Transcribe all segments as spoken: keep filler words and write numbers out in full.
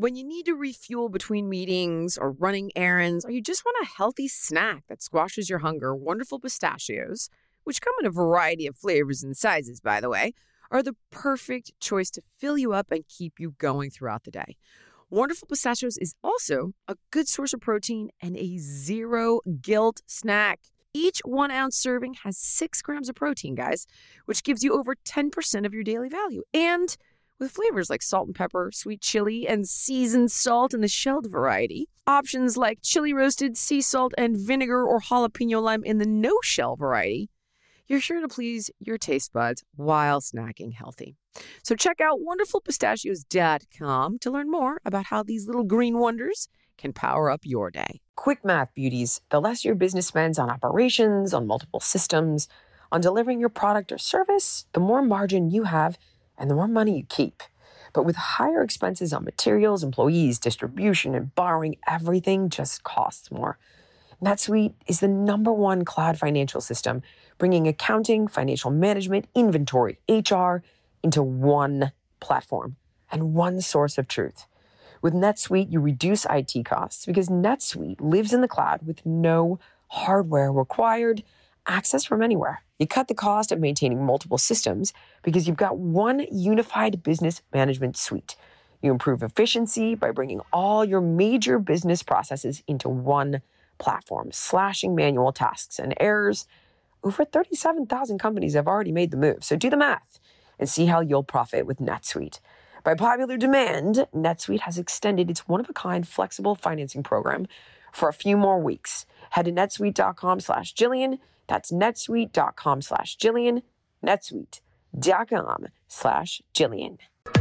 When you need to refuel between meetings or running errands, or you just want a healthy snack that squashes your hunger, Wonderful Pistachios, which come in a variety of flavors and sizes, by the way, are the perfect choice to fill you up and keep you going throughout the day. Wonderful Pistachios is also a good source of protein and a zero-guilt snack. Each one-ounce serving has six grams of protein, guys, which gives you over ten percent of your daily value. And with flavors like salt and pepper, sweet chili, and seasoned salt in the shelled variety, options like chili roasted, sea salt, and vinegar or jalapeno lime in the no-shell variety, you're sure to please your taste buds while snacking healthy. So check out wonderful pistachios dot com to learn more about how these little green wonders can power up your day. Quick math, beauties. The less your business spends on operations, on multiple systems, on delivering your product or service, the more margin you have and the more money you keep. But with higher expenses on materials, employees, distribution, and borrowing, everything just costs more. NetSuite is the number one cloud financial system, bringing accounting, financial management, inventory, H R into one platform and one source of truth. With NetSuite, you reduce I T costs because NetSuite lives in the cloud with no hardware required, access from anywhere. You cut the cost of maintaining multiple systems because you've got one unified business management suite. You improve efficiency by bringing all your major business processes into one platform, slashing manual tasks and errors. Over thirty-seven thousand companies have already made the move, so do the math and see how you'll profit with NetSuite. By popular demand, NetSuite has extended its one-of-a-kind flexible financing program for a few more weeks. Head to netsuite.com slash Jillian. That's netsuite.com slash Jillian. netsuite.com slash Jillian.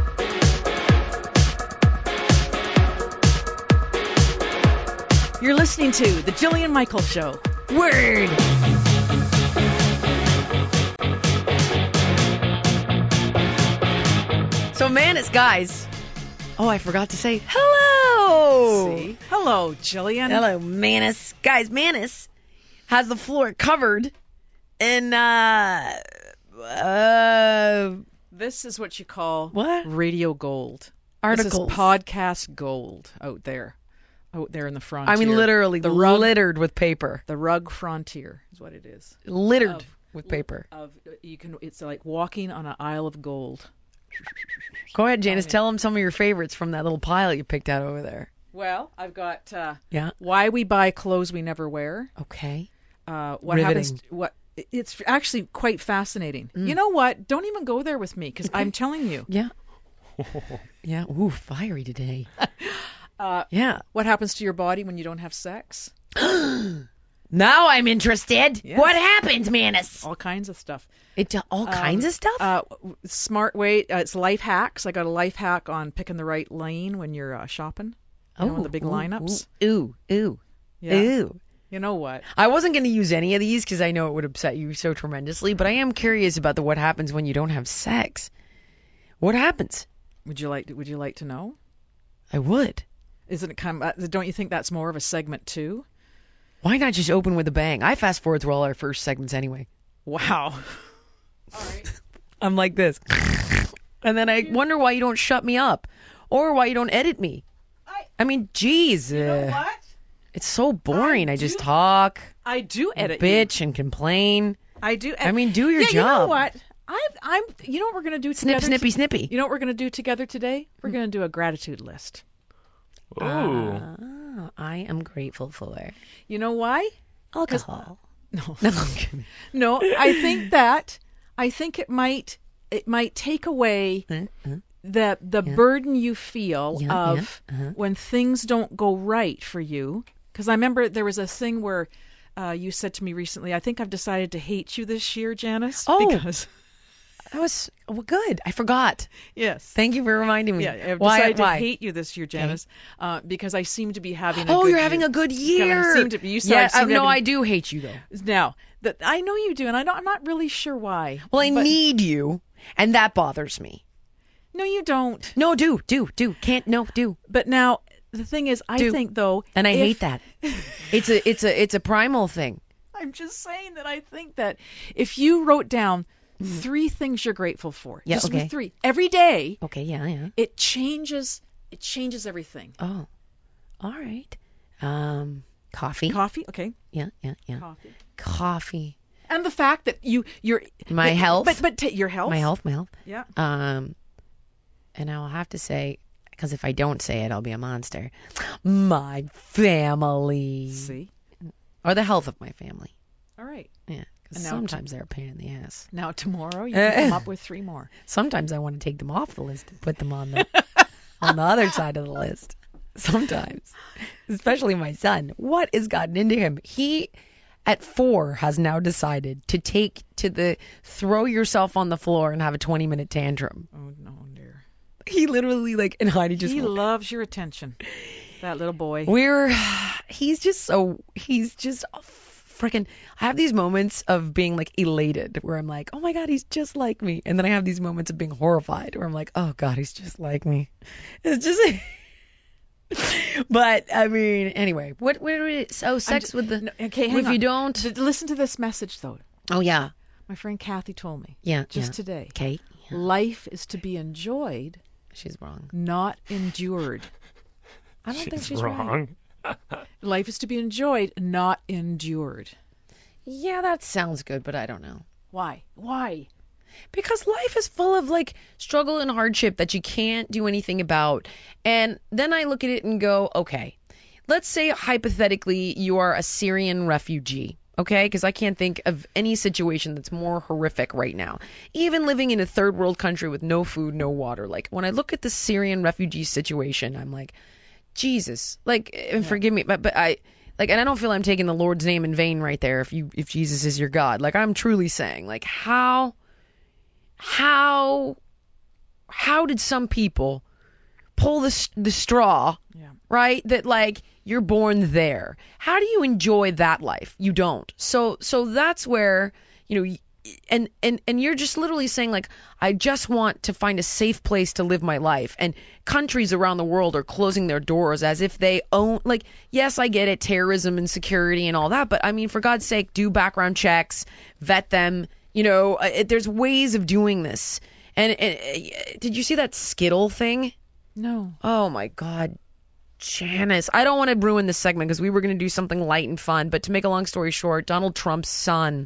You're listening to The Jillian Michaels Show. Word! So, Manus, guys. Oh, I forgot to say hello. See? Hello, Jillian. Hello, Manus. Guys, Manus has the floor covered in, uh, uh, this is what you call what? Radio gold. Articles. This is podcast gold out there. Out there in the frontier. I mean, literally the rug, littered with paper. The rug frontier is what it is. Littered of, with paper. Of you can. It's like walking on an aisle of gold. Go ahead, Janice. Tell them some of your favorites from that little pile you picked out over there. Well, I've got uh, yeah. Why we buy clothes we never wear. Okay. Uh, what Riveting. happens? What? It's actually quite fascinating. Mm. You know what? Don't even go there with me because okay. I'm telling you. Yeah. yeah. Ooh, fiery today. uh, yeah. What happens to your body when you don't have sex? Now I'm interested. Yes. What happened, Manus? All kinds of stuff. It all um, kinds of stuff? Uh, smart way. Uh, it's life hacks. I got a life hack on picking the right lane when you're uh, shopping. You oh, know, in the big ooh, lineups. Ooh, ooh, yeah. ooh. You know what? I wasn't going to use any of these because I know it would upset you so tremendously, but I am curious about the what happens when you don't have sex. What happens? Would you like? To, would you like to know? I would. Isn't it kind of, don't you think that's more of a segment two? Why not just open with a bang? I fast forward through all our first segments anyway. Wow. All right. I'm like this. And then I wonder why you don't shut me up. Or why you don't edit me. I, I mean, geez. You know uh, what? It's so boring. I, I just do, talk. I do edit bitch you. and complain. I do. I mean, do your yeah, job. You know what? I, I'm. You know what we're gonna do Snip, together? snippy, snippy. You know what we're gonna do together today? We're gonna do a gratitude list. Ooh. Uh, I am grateful for. You know why? Alcohol. No. No, I'm kidding. No, I think that I think it might it might take away uh-huh. the the yeah. burden you feel yeah, of yeah. Uh-huh. when things don't go right for you. Because I remember there was a thing where uh, you said to me recently, I think I've decided to hate you this year, Janice. Oh. Because That was well, good. I forgot. Yes. Thank you for reminding me. Yeah, I've why, decided why? to hate you this year, Janice, okay. uh, because I seem to be having a oh, good you're having year. a good year. I seem to be, you said yeah, I uh, no, having, I do hate you, though. Now, that I know you do, and I don't, I'm not really sure why. Well, I but, need you, and that bothers me. No, you don't. No, do, do, do. Can't, no, do. But now, the thing is, I do. think, though... And I if, hate that. It's a, it's a, it's a primal thing. I'm just saying that I think that if you wrote down three things you're grateful for, yeah, just okay. three, every day, okay, yeah, yeah, it changes it changes everything. Oh, all right. Um, coffee. Coffee, okay. Yeah, yeah, yeah. Coffee. Coffee. And the fact that you you're My but, health. but but t- your health. My health, my health. Yeah. Um, and I'll have to say, because if I don't say it, I'll be a monster. My family. See. Or the health of my family. All right. Yeah, because And now sometimes they're a pain in the ass. Now tomorrow you can come up with three more. Sometimes I want to take them off the list and put them on the on the other side of the list. Sometimes, especially my son. What has gotten into him? He, at four, has now decided to take to the throw yourself on the floor and have a twenty minute tantrum. Oh no, dear. He literally like and Heidi just He loves your attention. That little boy. We're he's just so he's just freaking. I have these moments of being like elated where I'm like, oh my god, he's just like me, and then I have these moments of being horrified where I'm like, oh god, he's just like me. It's just. But I mean, anyway, what what are we, so sex just, with the no, okay, hang if on. you don't D- listen to this message though. oh yeah My friend Kathy told me yeah just yeah. today. Okay, yeah. Life is to be enjoyed, She's wrong. not endured. I don't she's think she's wrong. right. Life is to be enjoyed, not endured. Yeah, that sounds good, but I don't know. Why? Why? Because life is full of like struggle and hardship that you can't do anything about. And then I look at it and go, okay, let's say hypothetically you are a Syrian refugee. Okay, because I can't think of any situation that's more horrific right now. Even living in a third world country with no food, no water. Like when I look at the Syrian refugee situation, I'm like, Jesus, like, and Yeah. forgive me, but but I like, and I don't feel I'm taking the Lord's name in vain right there. If you if Jesus is your God, like I'm truly saying, like how how how did some people pull the the straw? Yeah. Right? That like you're born there. How do you enjoy that life? You don't. So so that's where, you know, and and and you're just literally saying like I just want to find a safe place to live my life. And countries around the world are closing their doors as if they own like yes, I get it, terrorism and security and all that, but I mean for God's sake, do background checks, vet them, you know, it, there's ways of doing this. And, and uh, did you see that Skittle thing? No. Oh my God, Janice. I don't want to ruin this segment because we were going to do something light and fun. But to make a long story short, Donald Trump's son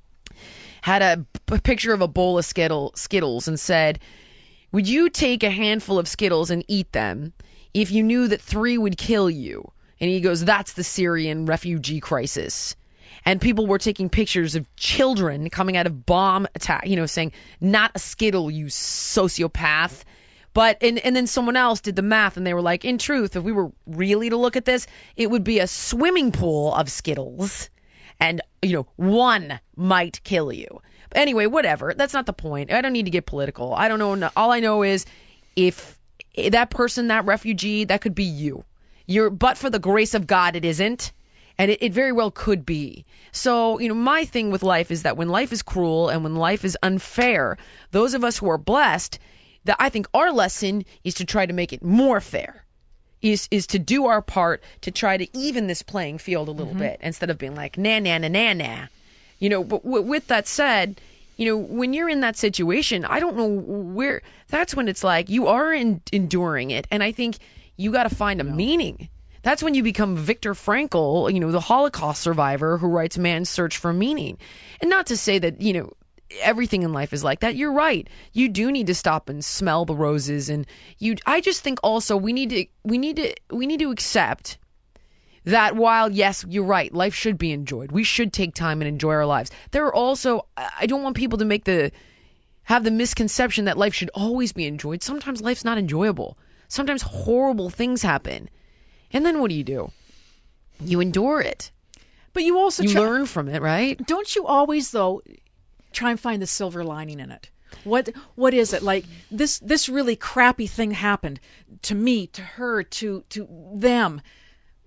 had a, a picture of a bowl of Skittle, Skittles and said, would you take a handful of Skittles and eat them if you knew that three would kill you? And he goes, that's the Syrian refugee crisis. And people were taking pictures of children coming out of bomb attack, you know, saying, not a Skittle, you sociopath. But, and, and then someone else did the math and they were like, in truth, if we were really to look at this, it would be a swimming pool of Skittles and, you know, one might kill you. But anyway, whatever. That's not the point. I don't need to get political. I don't know. All I know is if that person, that refugee, that could be you. You're, but for the grace of God, it isn't. And it, it very well could be. So, you know, my thing with life is that when life is cruel and when life is unfair, those of us who are blessed, that I think our lesson is to try to make it more fair, is is to do our part to try to even this playing field a little Mm-hmm. bit instead of being like, nah, nah, nah, nah, nah. You know, but w- with that said, you know, when you're in that situation, I don't know where, that's when it's like you are in, enduring it. And I think you got to find a meaning. That's when you become Viktor Frankl, you know, the Holocaust survivor who writes Man's Search for Meaning. And not to say that, you know, everything in life is like that. You're right. You do need to stop and smell the roses. And you, I just think also we need to, we need to, we need to accept that while, yes, you're right, life should be enjoyed. We should take time and enjoy our lives. There are also, I don't want people to make the, have the misconception that life should always be enjoyed. Sometimes life's not enjoyable. Sometimes horrible things happen. And then what do you do? You endure it. But you also You try, learn from it, right? don't you always though try and find the silver lining in it? What what is it? Like this this really crappy thing happened to me, to her, to to them.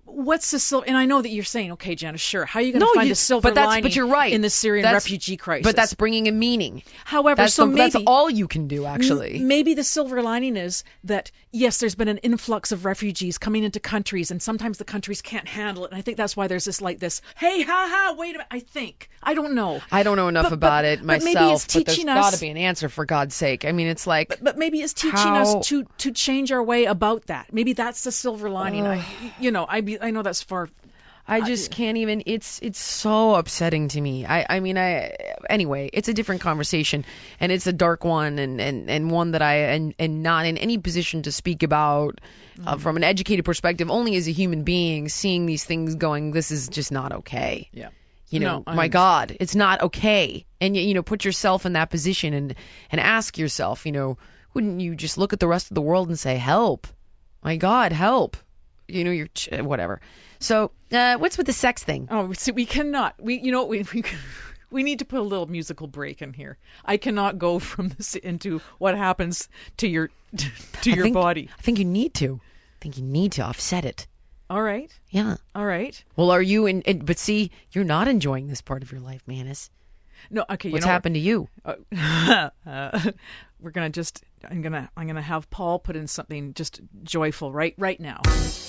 what's the silver? And I know that you're saying, okay, Janice, sure. How are you going to No, find you- a silver but that's- lining but you're right. in the Syrian That's- refugee crisis? But that's bringing a meaning. However, That's, so the, maybe that's all you can do, actually. M- Maybe the silver lining is that, yes, there's been an influx of refugees coming into countries, and sometimes the countries can't handle it. And I think that's why there's this, like this, hey, ha, ha, wait a minute. I think. I don't know. I don't know enough But- about but- it but maybe myself, it's but there's teaching got us- to be an answer, for God's sake. I mean, it's like, But maybe it's teaching How- us to, to change our way about that. Maybe that's the silver lining. I, you know, I, be, I know that's far. I just can't even. It's it's so upsetting to me. I I mean I anyway. It's a different conversation, and it's a dark one, and and, and one that I and and not in any position to speak about uh, from an educated perspective. Only as a human being, seeing these things, going, this is just not okay. Yeah. You know, No, I my understand. God, it's not okay. And you, you know, put yourself in that position and and ask yourself, you know, wouldn't you just look at the rest of the world and say, help? My God, help? You know, you're ch- whatever. So, uh, what's with the sex thing? Oh, see, we cannot. We, you know, we we we need to put a little musical break in here. I cannot go from this into what happens to your to I your think- body. I think you need to. I think you need to offset it. All right, Yeah. all right. Well, are you in? in but see, you're not enjoying this part of your life, Manus. No, okay. You What's know, happened to you? Uh, uh, we're gonna just. I'm gonna. I'm gonna have Paul put in something just joyful right right now.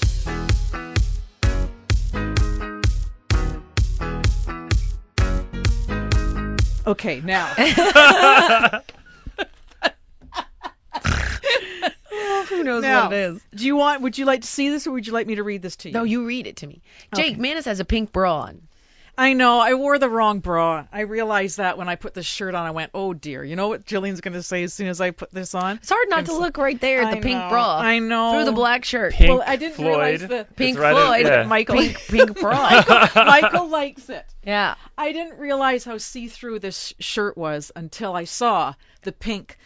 Okay, now. Who knows Now, what it is? do you want? Would you like to see this, or would you like me to read this to you? No, you read it to me. Jake, Okay. Manus has a pink bra on. I know. I wore the wrong bra. I realized that when I put this shirt on. I went, oh dear. You know what Jillian's going to say as soon as I put this on? It's hard not It's- to look right there at the I pink know, bra. I know. Through the black shirt. Pink well, I didn't Floyd. realize the Pink It's right Floyd. at- yeah. Michael. Pink, pink bra. Michael likes it. Yeah. I didn't realize how see-through this shirt was until I saw the pink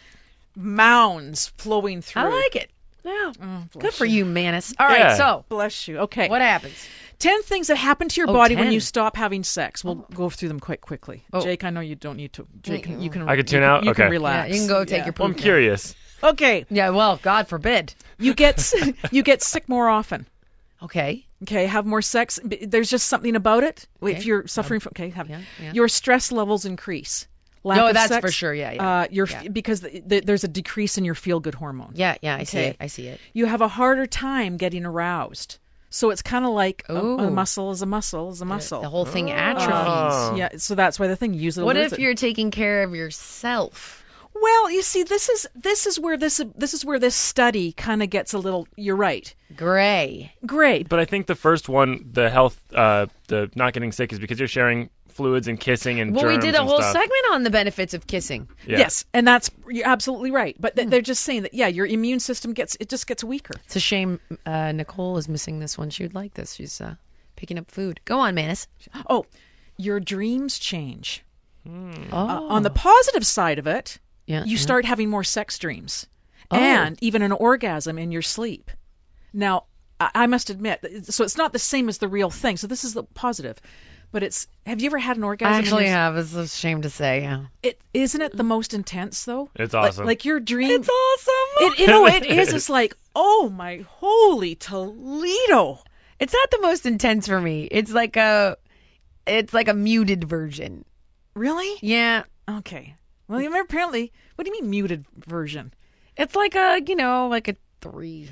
mounds flowing through. I like it. Yeah. Oh, bless Good for you. you, Manus. All right, Yeah. so Bless you. Okay. what happens? Ten things that happen to your Oh, body when ten. you stop having sex. We'll go through them quite quickly. Oh. Jake, I know you don't need to. Jake, Mm. you can. I could tune you out? Can, you can Okay. relax. Yeah, you can go take Yeah. your Well, I'm poop now. curious. Okay. Yeah, well, God forbid. You get s- you get sick more often. Okay. Okay, have more sex. B- There's just something about it. Okay. If you're suffering from, okay, have Yeah, yeah. your stress levels increase. Lack No, of that's sex, for sure. Yeah, yeah. Uh, your Yeah. because the, the, there's a decrease in your feel-good hormone. Yeah, yeah, I see Okay. it. I see it. You have a harder time getting aroused. So it's kind of like a, Ooh. a muscle is a muscle is a muscle. The whole thing Oh. atrophies. Yeah, so that's why the thing usually. What lives if it. you're taking care of yourself? Well, you see, this is this is where this this is where this study kind of gets a little. You're right. Gray. Great. But I think the first one, the health, uh, the not getting sick, is because you're sharing fluids and kissing and Well, we germs did a and whole stuff. segment on the benefits of kissing. Yeah. Yes, and that's you're absolutely right. But Hmm. th- they're just saying that yeah, your immune system gets it just gets weaker. It's a shame uh, Nicole is missing this one. She would like this. She's uh, picking up food. Go on, Manus. Oh, your dreams change. Hmm. Oh. Uh, on the positive side of it, yeah, you yeah. start having more sex dreams Oh. and even an orgasm in your sleep. Now, I, I must admit, so it's not the same as the real thing. So this is the positive. But it's have you ever had an orgasm? I in actually your, have. It's a shame to say. Yeah. It isn't it the most intense though? It's Like- awesome. Like, your dream. awesome. It, you know, it is. It's like, oh my holy Toledo. It's not the most intense for me. It's like a, it's like a muted version. Really? Yeah. Okay. Well, you remember apparently. What do you mean muted version? It's like a, you know, like a three.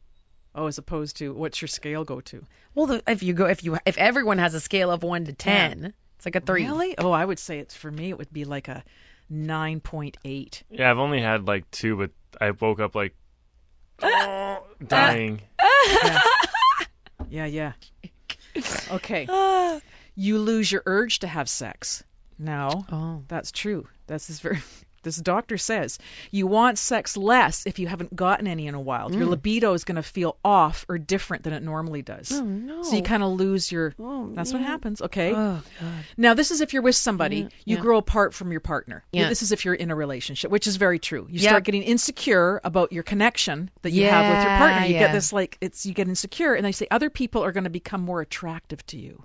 Oh, as opposed to what's your scale go to? Well, the, if you go, if you, if everyone has a scale of one to ten, it's like a three. Really? Oh, I would say it's for me. It would be like a nine point eight. Yeah, I've only had like two, but I woke up like oh, dying. Yeah, yeah. Okay. You lose your urge to have sex. Now, Oh. that's true. That's this very. This doctor says you want sex less if you haven't gotten any in a while. Your libido is going to feel off or different than it normally does. Oh no. So you kind of lose your. Oh, That's what yeah. happens. Okay. Oh God. Now, this is if you're with somebody, Yeah, you yeah. grow apart from your partner. Yeah. This is if you're in a relationship, which is very true. You Yeah. start getting insecure about your connection that you have with your Yeah, partner. You yeah. get this like it's you get insecure, and they say other people are going to become more attractive to you.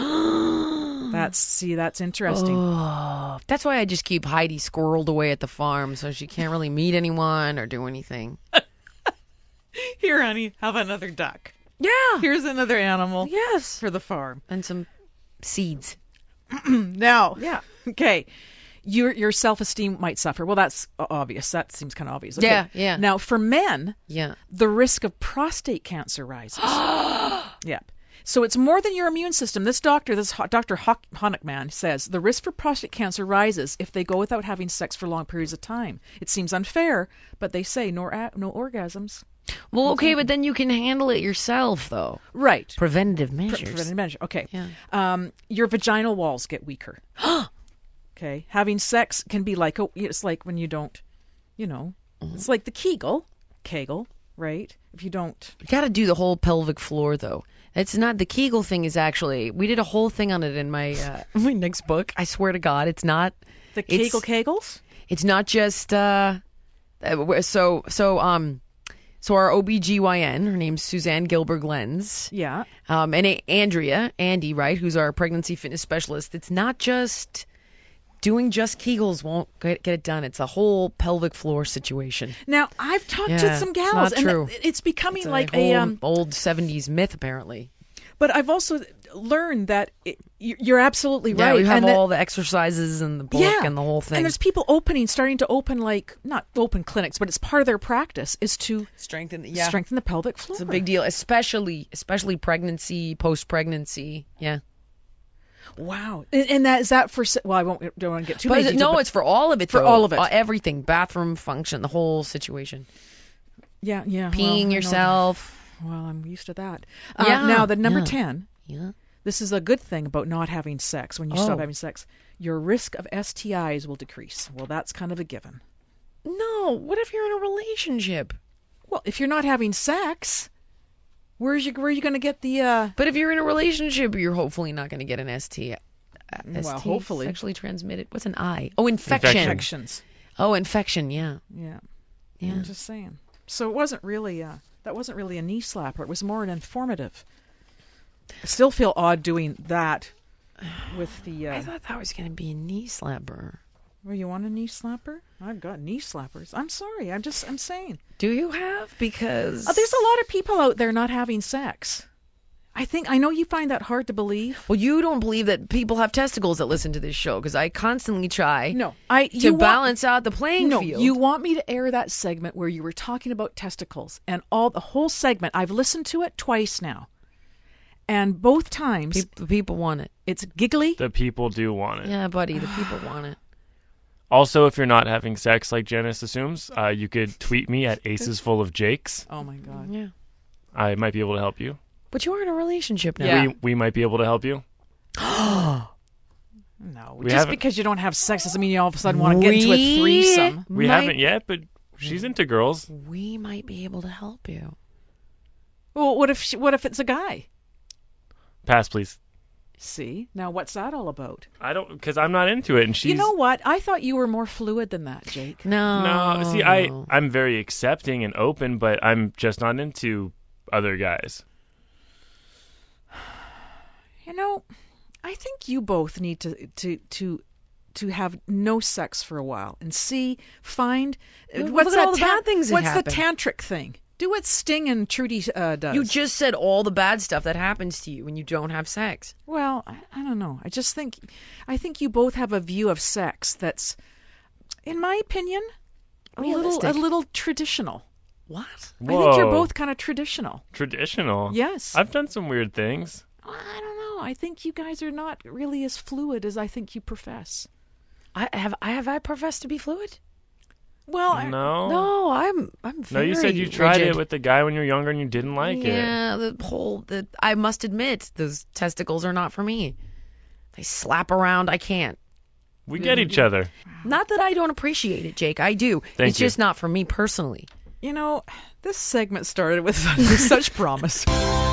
That's see, that's interesting. Oh, that's why I just keep Heidi squirreled away at the farm, so she can't really meet anyone or do anything. Here, honey, have another duck. Yeah. Here's another animal Yes. for the farm. And some seeds. Now, Yeah. okay, your your self-esteem might suffer. Well, that's o- obvious. That seems kind of obvious. Okay. Yeah, yeah. Now, for men, Yeah. the risk of prostate cancer rises. Yeah. So it's more than your immune system. This doctor, this Ho- Doctor Ho- Honigman says the risk for prostate cancer rises if they go without having sex for long periods of time. It seems unfair, but they say no, a- no orgasms. Well, okay, but then you can handle it yourself, though. Right. Preventative Pre- measures. Preventive measure. Okay. Yeah. Um, your vaginal walls get weaker. Okay. Having sex can be like, oh, it's like when you don't, you know, it's like the Kegel, Kegel, right? If you don't. You got to do the whole pelvic floor, though. It's not the Kegel thing. Is actually we did a whole thing on it in my uh, my next book. I swear to God, it's not. The It's- Kegel Kegels? It's not just uh, uh, so so um. So our O B G Y N, her name's Suzanne Gilbert-Glens, Yeah. um, and A- Andrea, Andy, right, who's our pregnancy fitness specialist. It's not just doing just Kegels won't get, get it done. It's a whole pelvic floor situation. Now, I've talked Yeah, to some it's gals, not and true. it- it's becoming It's like a, a, whole um, old seventies myth, apparently. but I've also learned that it, you- you're absolutely Yeah, right. we have and that- all the exercises and the book yeah, and the whole thing. And there's people opening, starting to open like, not open clinics, but it's part of their practice is to strengthen, strengthen the pelvic floor. It's a big deal, especially especially pregnancy, post-pregnancy. Yeah. Wow. And, and that is that for, se- well, I won't, don't want to get too But many is it- details, no, but- it's for all of it. For though. all of it. Uh, everything, bathroom function, the whole situation. yeah, yeah. well, I Peeing know yourself. that. Well, I'm used to that. Uh, Yeah, now, the number yeah. ten, Yeah. this is a good thing about not having sex. When you Oh. stop having sex, your risk of S T Is will decrease. Well, that's kind of a given. No. What if you're in a relationship? Well, if you're not having sex, where's you, where are you going to get the, uh, But if you're in a relationship, you're hopefully not going to get an S T. Uh, Well, S T, hopefully. Sexually transmitted. What's an I? Oh, infection. Infection. infections? Oh, infection. Yeah. Yeah. Yeah. I'm just saying. So it wasn't really, uh, that wasn't really a knee slapper. It was more an informative. I still feel odd doing that with the, uh, I thought that was going to be a knee slapper. well, you want a knee slapper? I've got knee slappers. I'm sorry. I'm just, I'm saying. Do you have? Because Uh, there's a lot of people out there not having sex. I think, I know you find that hard to believe. Well, you don't believe that people have testicles that listen to this show, because I constantly try No, I, to you want, balance out the playing no, field. you want me to air that segment where you were talking about testicles and all the whole segment. I've listened to it twice now. And both times People, people want it. it's giggly. The people do want it. Yeah, buddy, the people want it. Also, if you're not having sex like Janice assumes, uh, you could tweet me at aces full of jakes. Oh my God. Yeah. I might be able to help you. But you are in a relationship now. Yeah. We we might be able to help you. No, We just haven't- because you don't have sex doesn't mean you all of a sudden want to get into a threesome. We might- haven't yet, but she's into girls. We might be able to help you. Well, what if she, what if it's a guy? Pass, please. See, now what's that all about? I don't, because I'm not into it, and she's. You know what? I thought you were more fluid than that, Jake. No. No, see, I I'm very accepting and open, but I'm just not into other guys. You know, I think you both need to to to to have no sex for a while and see, find Look- what's look at that all the tan- bad things that What's happen. the tantric thing? Do what Sting and Trudy uh, does. You just said all the bad stuff that happens to you when you don't have sex. Well, I, I don't know. I just think, I think you both have a view of sex that's, in my opinion, a little, a Realistic. little traditional. What? I think you're Whoa. both kind of traditional. Traditional. Yes. I've done some weird things. I don't know. I think you guys are not really as fluid as I think you profess. I have I have I professed to be fluid? Well, I- No. No, I'm I'm No, very you said you tried rigid. it with the guy when you were younger and you didn't like it. Yeah, the whole the I must admit those testicles are not for me. They slap around. I can't. We get each other. Not that I don't appreciate it, Jake. I do. Thank it's you. just not for me personally. you know, this segment started with, with such promise.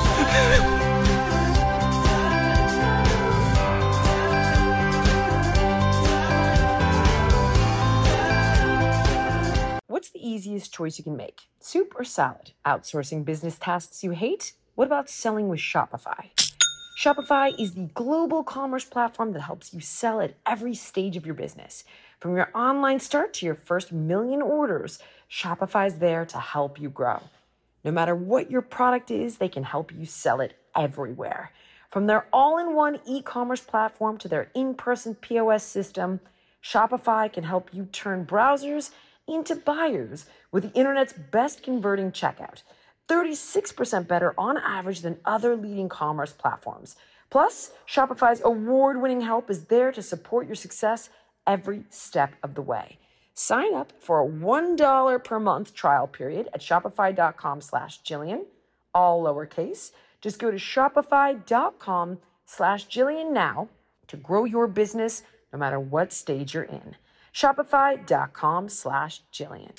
What's the easiest choice you can make? Soup or salad? Outsourcing business tasks you hate? What about selling with Shopify? Shopify is the global commerce platform that helps you sell at every stage of your business. From your online start to your first million orders, Shopify is there to help you grow. No matter what your product is, they can help you sell it everywhere. From their all-in-one e-commerce platform to their in-person P O S system, Shopify can help you turn browsers into buyers with the internet's best converting checkout, thirty-six percent better on average than other leading commerce platforms. Plus, Shopify's award-winning help is there to support your success every step of the way. Sign up for a one dollar per month trial period at shopify.com slash Jillian, all lowercase. Just go to shopify.com slash Jillian now to grow your business no matter what stage you're in. Shopify.com slash Jillian.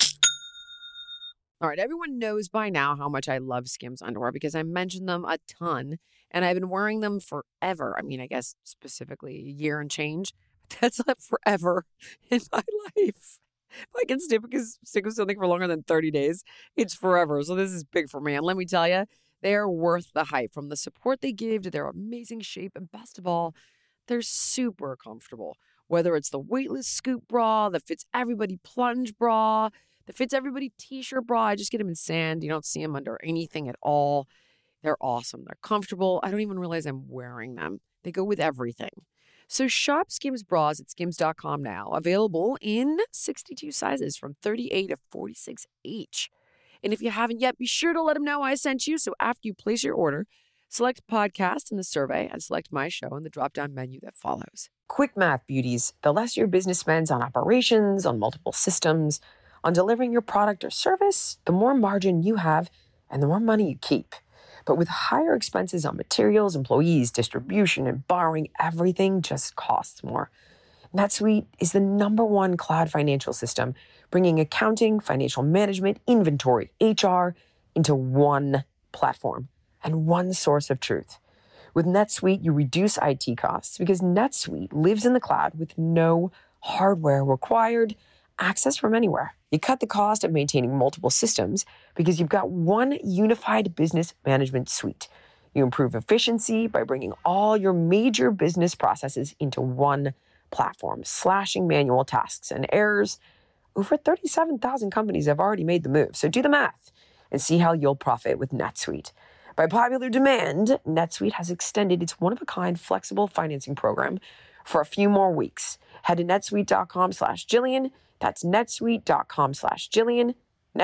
All right, everyone knows by now how much I love Skims underwear because I mentioned them a ton, and I've been wearing them forever. I mean, I guess specifically a year and change. That's not forever in my life. If I can stick with, stick with something for longer than thirty days, it's forever. So this is big for me. And let me tell you, they are worth the hype, from the support they give to their amazing shape. And best of all, they're super comfortable. Whether it's the weightless scoop bra, the fits everybody plunge bra, the fits everybody t-shirt bra. I just get them in sand. You don't see them under anything at all. They're awesome. They're comfortable. I don't even realize I'm wearing them. They go with everything. So shop Skims bras at skims dot com now. Available in sixty-two sizes from thirty-eight to forty-six each. And if you haven't yet, be sure to let them know I sent you. So after you place your order, select podcast in the survey and select my show in the drop-down menu that follows. Quick math, beauties. The less your business spends on operations, on multiple systems, on delivering your product or service, the more margin you have and the more money you keep. But with higher expenses on materials, employees, distribution, and borrowing, everything just costs more. NetSuite is the number one cloud financial system, bringing accounting, financial management, inventory, H R into one platform and one source of truth. With NetSuite, you reduce I T costs because NetSuite lives in the cloud with no hardware required, access from anywhere. You cut the cost of maintaining multiple systems because you've got one unified business management suite. You improve efficiency by bringing all your major business processes into one platform, slashing manual tasks and errors. Over thirty-seven thousand companies have already made the move, so do the math and see how you'll profit with NetSuite. By popular demand, NetSuite has extended its one-of-a-kind flexible financing program for a few more weeks. Head to netsuite.com slash Jillian. That's netsuite.com slash Jillian.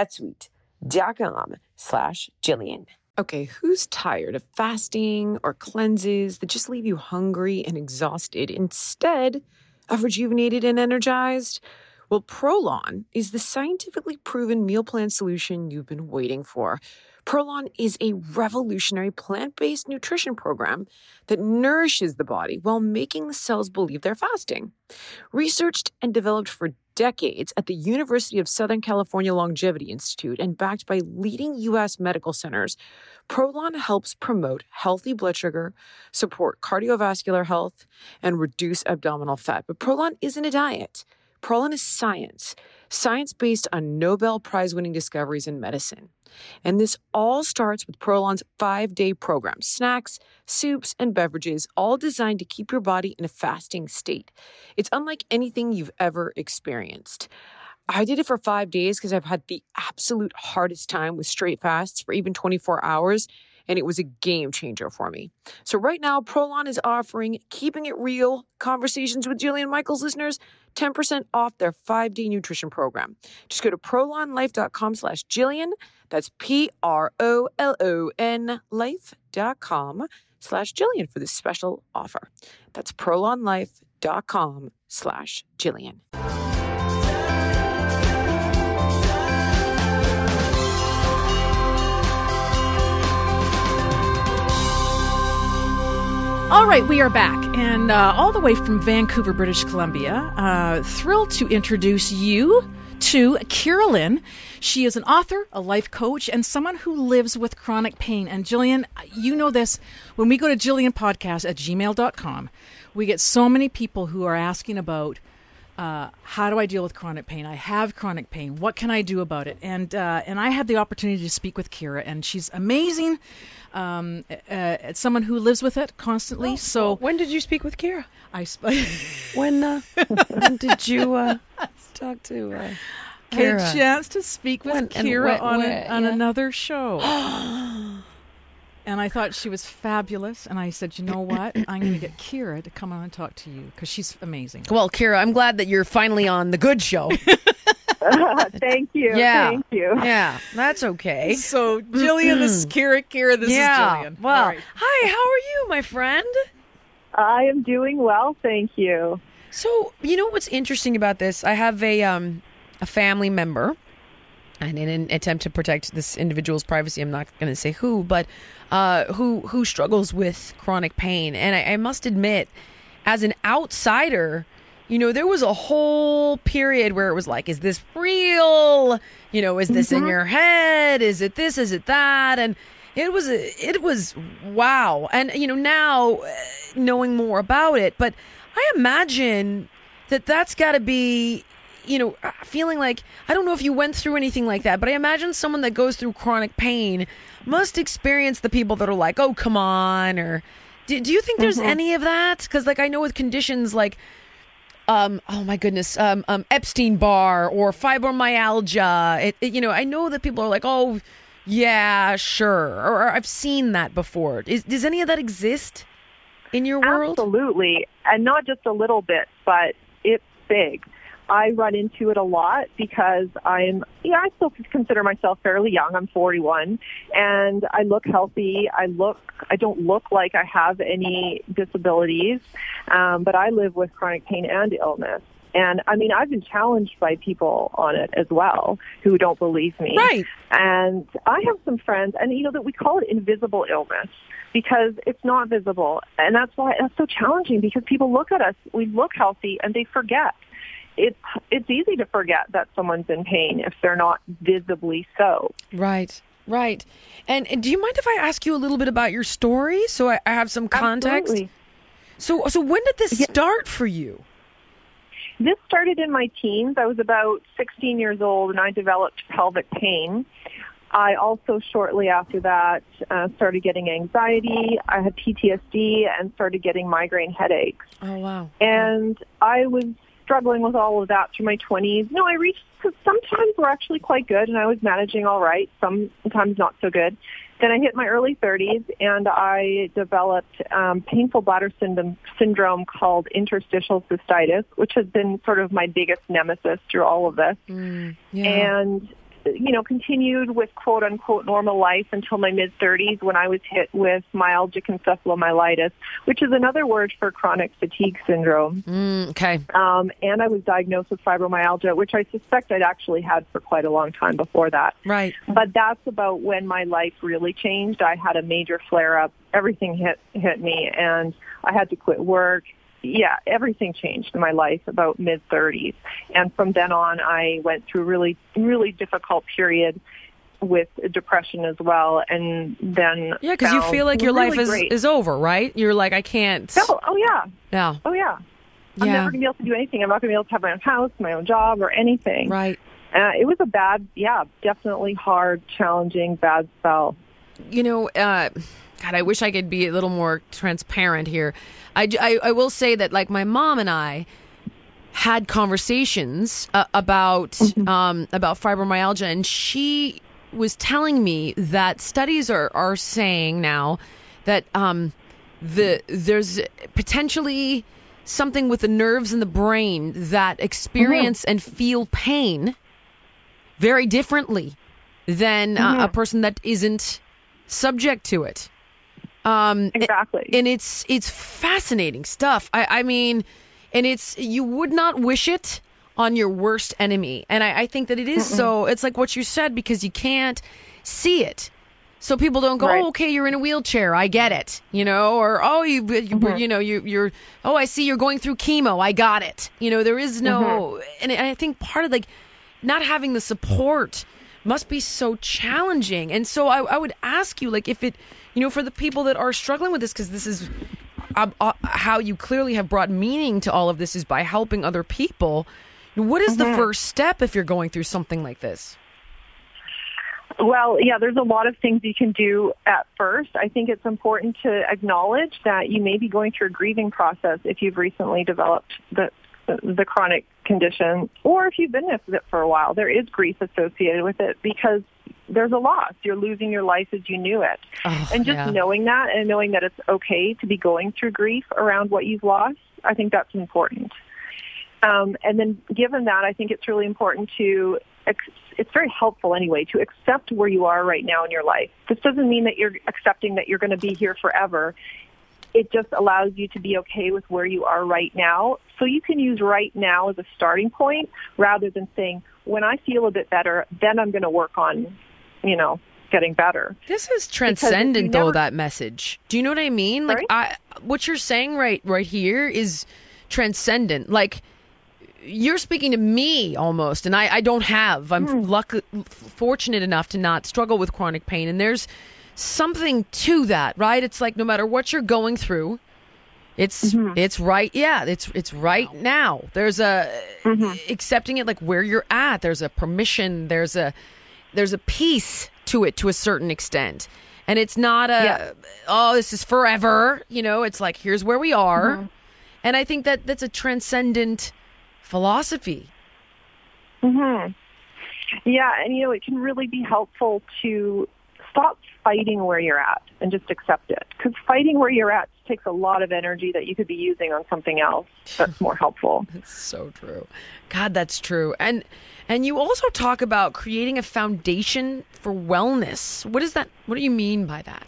netsuite.com slash Jillian. Okay, who's tired of fasting or cleanses that just leave you hungry and exhausted instead of rejuvenated and energized? Well, Prolon is the scientifically proven meal plan solution you've been waiting for. Prolon is a revolutionary plant-based nutrition program that nourishes the body while making the cells believe they're fasting. Researched and developed for decades at the University of Southern California Longevity Institute and backed by leading U S medical centers, Prolon helps promote healthy blood sugar, support cardiovascular health, and reduce abdominal fat. But Prolon isn't a diet. Prolon is science, science based on Nobel Prize-winning discoveries in medicine. And this all starts with Prolon's five-day program, snacks, soups, and beverages, all designed to keep your body in a fasting state. It's unlike anything you've ever experienced. I did it for five days because I've had the absolute hardest time with straight fasts for even twenty-four hours, and it was a game changer for me. So right now, Prolon is offering Keeping It Real Conversations with Jillian Michaels listeners ten percent off their five-day nutrition program. Just go to prolonlife.com slash Jillian. That's P-R-O-L-O-N life.com slash Jillian for this special offer. That's prolonlife.com slash Jillian. All right, we are back, and uh, all the way from Vancouver, British Columbia. Uh, thrilled to introduce you to Kira Lynn. She is an author, a life coach, and someone who lives with chronic pain. And Jillian, you know this, when we go to Jillian Podcast at gmail dot com, we get so many people who are asking about uh, how do I deal with chronic pain? I have chronic pain. What can I do about it? And uh, and I had the opportunity to speak with Kira, and she's amazing. Um, uh, someone who lives with it constantly. Oh, so when did you speak with Kira? I sp- when uh, when did you uh, talk to? Uh... Kira? a chance to speak with When- and Kira when- on, when- a, on yeah. another show. And I thought she was fabulous. And I said, you know what? I'm going to get Kira to come on and talk to you because she's amazing. Well, Kira, I'm glad that you're finally on the good show. Thank you. Yeah. Thank you. Yeah, that's okay. So, Jillian, this is Kira. Kira, this yeah. is Jillian. Well, All right. hi, how are you, my friend? I am doing well, thank you. So, you know what's interesting about this? I have a um a family member, and in an attempt to protect this individual's privacy, I'm not going to say who, but uh, who who struggles with chronic pain. And I, I must admit, as an outsider, you know, there was a whole period where it was like, is this real? You know, is this in your head? Is it this? Is it that? And it was a, it was wow. And you know, now uh, knowing more about it, but I imagine that that's got to be, you know, feeling like, I don't know if you went through anything like that, but I imagine someone that goes through chronic pain must experience the people that are like, oh, come on, or do, do you think there's Mhm. any of that? Because, like, I know with conditions like, um, oh my goodness, um, um, Epstein-Barr or fibromyalgia, it, it, you know, I know that people are like, oh, yeah, sure, or, or I've seen that before. Is, does any of that exist in your world? Absolutely. And not just a little bit, but it's big. I run into it a lot because I'm, yeah, I still consider myself fairly young. I'm forty-one and I look healthy. I look, I don't look like I have any disabilities, um, but I live with chronic pain and illness. And I mean, I've been challenged by people on it as well who don't believe me. Right. And I have some friends, and you know that we call it invisible illness because it's not visible. And that's why it's so challenging, because people look at us, we look healthy, and they forget. It's, it's easy to forget that someone's in pain if they're not visibly so. Right, right. And, and do you mind if I ask you a little bit about your story so I, I have some context? Absolutely. So, so when did this Yeah. start for you? This started in my teens. I was about sixteen years old, and I developed pelvic pain. I also, shortly after that, uh, started getting anxiety. I had P T S D and started getting migraine headaches. Oh, wow. And I was struggling with all of that through my twenties. No, I reached, because sometimes we're actually quite good, and I was managing all right, sometimes not so good. Then I hit my early thirties, and I developed um, painful bladder syndrome, syndrome called interstitial cystitis, which has been sort of my biggest nemesis through all of this. Mm, yeah. And, you know, continued with quote-unquote normal life until my mid-thirties when I was hit with myalgic encephalomyelitis, which is another word for chronic fatigue syndrome. Mm, okay. Um, and I was diagnosed with fibromyalgia, which I suspect I'd actually had for quite a long time before that. Right. But that's about when my life really changed. I had a major flare-up. Everything hit hit me, and I had to quit work. Yeah, everything changed in my life about mid-thirties. And from then on, I went through a really, really difficult period with depression as well. And then Yeah, because you found feel like your really life is, great- is over, right? You're like, I can't. Oh, oh, yeah. Yeah. Oh, yeah. I'm Yeah. never going to be able to do anything. I'm not going to be able to have my own house, my own job, or anything. Right. Uh, it was a bad, yeah, definitely hard, challenging, bad spell. You know, uh, God, I wish I could be a little more transparent here. I, I, I will say that, like, my mom and I had conversations uh, about Mm-hmm. um, about fibromyalgia, and she was telling me that studies are, are saying now that um, the there's potentially something with the nerves in the brain that experience Mm-hmm. and feel pain very differently than uh, Mm-hmm. a person that isn't subject to it. Um, Exactly. and it's it's fascinating stuff. I, I mean, and it's you would not wish it on your worst enemy. And I, I think that it is so. It's like what you said, because you can't see it. So people don't go, Right. oh, okay, you're in a wheelchair. I get it, you know, or oh, you, you, Mm-hmm. you know, you, you're, oh, I see you're going through chemo. I got it. You know, there is no, Mm-hmm. and, and I think part of like not having the support must be so challenging. And so I, I would ask you, like, if it, you know, for the people that are struggling with this, because this is uh, uh, how you clearly have brought meaning to all of this, is by helping other people. What is the Mhm. first step if you're going through something like this? Well, yeah, there's a lot of things you can do at first. I think it's important to acknowledge that you may be going through a grieving process if you've recently developed the the chronic condition, or if you've been with it for a while, there is grief associated with it because there's a loss. You're losing your life as you knew it. Oh, and just yeah. knowing that and knowing that it's okay to be going through grief around what you've lost, I think that's important. Um, and then given that, I think it's really important to, it's very helpful anyway, to accept where you are right now in your life. This doesn't mean that you're accepting that you're going to be here forever. It just allows you to be okay with where you are right now. So you can use right now as a starting point rather than saying, when I feel a bit better, then I'm going to work on, you know, getting better. This is transcendent, never, though, that message. Do you know what I mean? Sorry? Like, I, what you're saying right, right here is transcendent. Like, you're speaking to me almost, and I, I don't have. I'm Mm. lucky, fortunate enough to not struggle with chronic pain, and there's something to that, right? It's like no matter what you're going through, it's Mm-hmm. it's right. Yeah, it's it's right now. There's a Mm-hmm. accepting it like where you're at. There's a permission. There's a there's a peace to it to a certain extent, and it's not a Yeah. oh this is forever. You know, it's like here's where we are, Mm-hmm. and I think that that's a transcendent philosophy. hmm Yeah, and you know, it can really be helpful to stop fighting where you're at and just accept it. Because fighting where you're at takes a lot of energy that you could be using on something else that's more helpful. That's so true. God, that's true. And and you also talk about creating a foundation for wellness. What is that? What do you mean by that?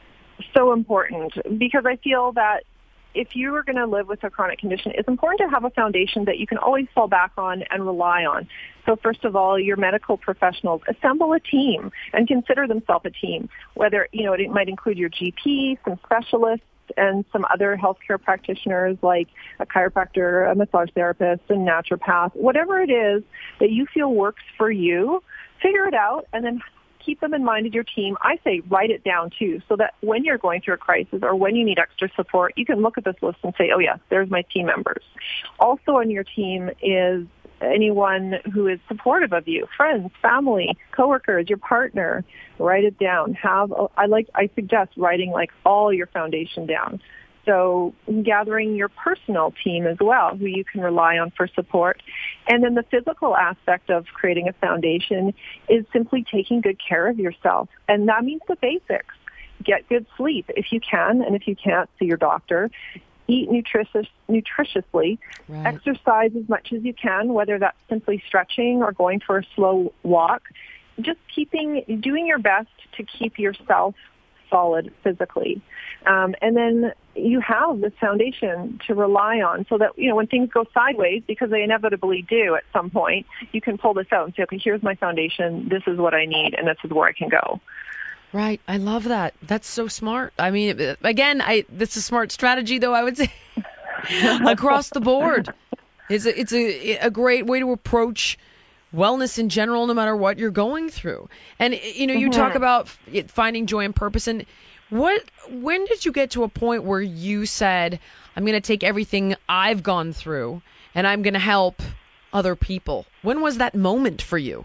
So important, because I feel that if you are going to live with a chronic condition, it's important to have a foundation that you can always fall back on and rely on. So first of all, your medical professionals, assemble a team and consider themselves a team, whether, you know, it might include your G P, some specialists, and some other healthcare practitioners like a chiropractor, a massage therapist, a naturopath, whatever it is that you feel works for you, figure it out and then keep them in mind as your team. I say write it down too, so that when you're going through a crisis or when you need extra support, you can look at this list and say, oh yes, there's my team members. Also on your team is anyone who is supportive of you, friends, family, coworkers, your partner. Write it down. Have I like I suggest writing like all your foundation down. So gathering your personal team as well, who you can rely on for support. And then the physical aspect of creating a foundation is simply taking good care of yourself. And that means the basics. Get good sleep if you can, and if you can't, see your doctor. Eat nutritious, nutritiously. Right. Exercise as much as you can, whether that's simply stretching or going for a slow walk. Just keeping, doing your best to keep yourself solid physically. Um, and then you have this foundation to rely on so that, you know, when things go sideways, because they inevitably do at some point, you can pull this out and say, okay, here's my foundation. This is what I need, and this is where I can go. Right. I love that. That's so smart. I mean, again, I this is a smart strategy, though, I would say, across the board. It's a, it's a, a great way to approach wellness in general, no matter what you're going through. And, you know, you Mm-hmm. talk about finding joy and purpose. And what, when did you get to a point where you said, I'm going to take everything I've gone through and I'm going to help other people? When was that moment for you?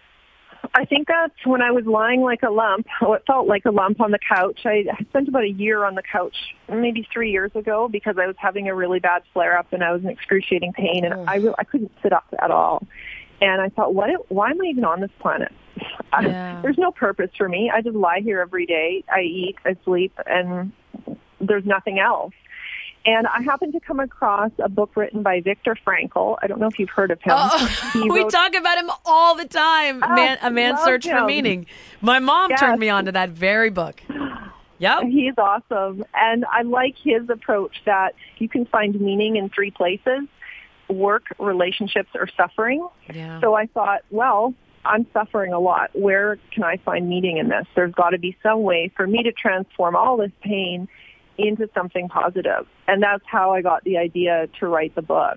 I think that's when I was lying like a lump, what felt like a lump on the couch. I spent about a year on the couch, maybe three years ago, because I was having a really bad flare-up and I was in excruciating pain, and I, re- I couldn't sit up at all. And I thought, what? Why am I even on this planet? Yeah. I, there's no purpose for me. I just lie here every day. I eat, I sleep, and there's nothing else. And I happened to come across a book written by Viktor Frankl. I don't know if you've heard of him. Oh, He we wrote- talk about him all the time. Oh, Man, a man's love search for him. meaning. My mom Yes. turned me on to that very book. Yep. He's awesome. And I like his approach that you can find meaning in three places: work, relationships, or suffering. Yeah. So I thought, well, I'm suffering a lot. Where can I find meaning in this? There's got to be some way for me to transform all this pain into something positive. And that's how I got the idea to write the book.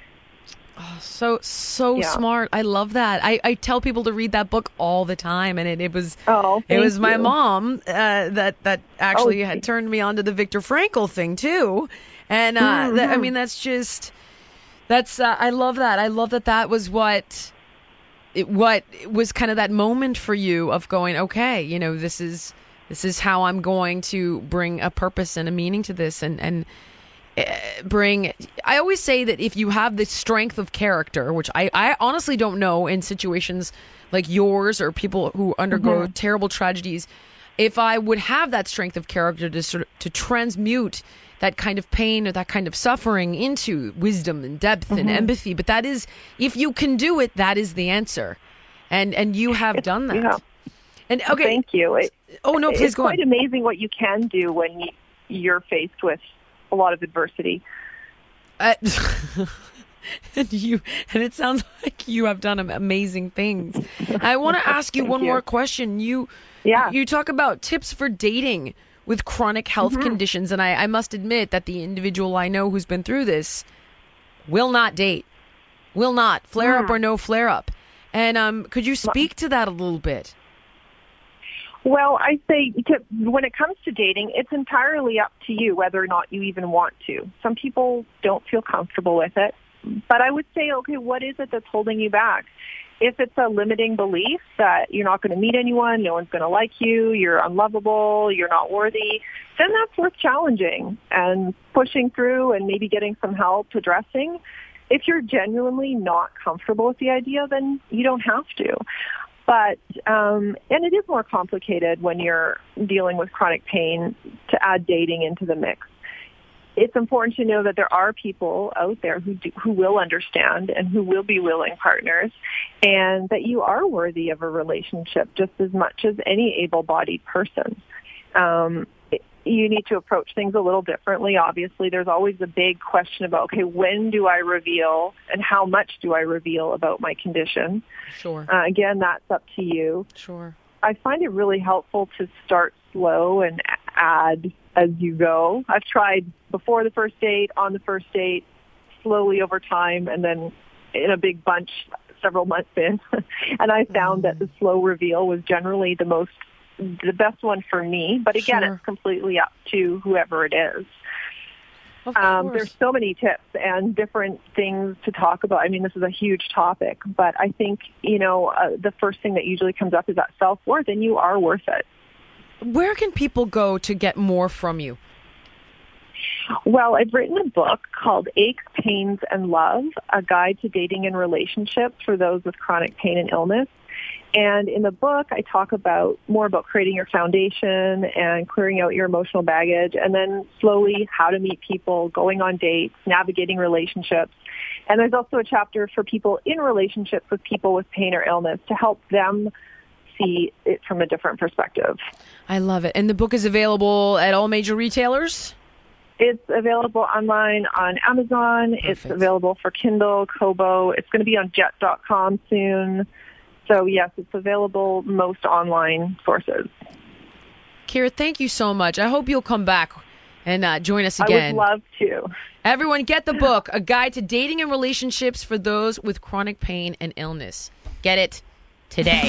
Oh, so so Yeah. smart. I love that. I, I tell people to read that book all the time, and it, it was Oh, it thank was my you. mom uh, that that actually Oh, had turned me on to the Viktor Frankl thing too. And uh, th- I mean, that's just that's uh, I love that. I love that that was what it, what was kind of that moment for you of going, okay, you know, this is this is how I'm going to bring a purpose and a meaning to this, and and bring, I always say that if you have the strength of character, which I, I honestly don't know in situations like yours or people who undergo mm-hmm. terrible tragedies, if I would have that strength of character to sort of, to transmute that kind of pain or that kind of suffering into wisdom and depth mm-hmm. and empathy. But that is, if you can do it, that is the answer. And and you have it's, done that. Yeah. And okay. Thank you. It, oh no, please it's go on. It's quite amazing what you can do when you, you're faced with a lot of adversity. Uh, and you and it sounds like you have done amazing things. I want to ask you one you. more question. You yeah. you talk about tips for dating with chronic health mm-hmm. conditions, and I, I must admit that the individual I know who's been through this will not date, will not flare mm. up or no flare up. And um, could you speak to that a little bit? Well, I say to, when it comes to dating, it's entirely up to you whether or not you even want to. Some people don't feel comfortable with it, but I would say, okay, what is it that's holding you back? If it's a limiting belief that you're not going to meet anyone, no one's going to like you, you're unlovable, you're not worthy, then that's worth challenging and pushing through and maybe getting some help addressing. If you're genuinely not comfortable with the idea, then you don't have to. But, um, and it is more complicated when you're dealing with chronic pain to add dating into the mix. It's important to know that there are people out there who do, who will understand and who will be willing partners, and that you are worthy of a relationship just as much as any able-bodied person. Um, you need to approach things a little differently. Obviously, there's always a big question about, okay, when do I reveal and how much do I reveal about my condition? Sure. Uh, again, that's up to you. Sure. I find it really helpful to start slow and add as you go. I've tried before the first date, on the first date, slowly over time, and then in a big bunch several months in. And I found mm. that the slow reveal was generally the most, the best one for me. But again, sure. it's completely up to whoever it is. Of um, course. there's so many tips and different things to talk about. I mean, this is a huge topic, but I think, you know, uh, the first thing that usually comes up is that self-worth, and you are worth it. Where can people go to get more from you? Well, I've written a book called Aches, Pains, and Love, a guide to dating and relationships for those with chronic pain and illness. And in the book, I talk about more about creating your foundation and clearing out your emotional baggage, and then slowly how to meet people, going on dates, navigating relationships. And there's also a chapter for people in relationships with people with pain or illness to help them see it from a different perspective. I love it. And the book is available at all major retailers? It's available online on Amazon. Perfect. It's available for Kindle, Kobo. It's going to be on jet dot com soon. So, yes, it's available most online sources. Kira, thank you so much. I hope you'll come back and uh, join us again. I would love to. Everyone, get the book, A Guide to Dating and Relationships for Those with Chronic Pain and Illness. Get it today.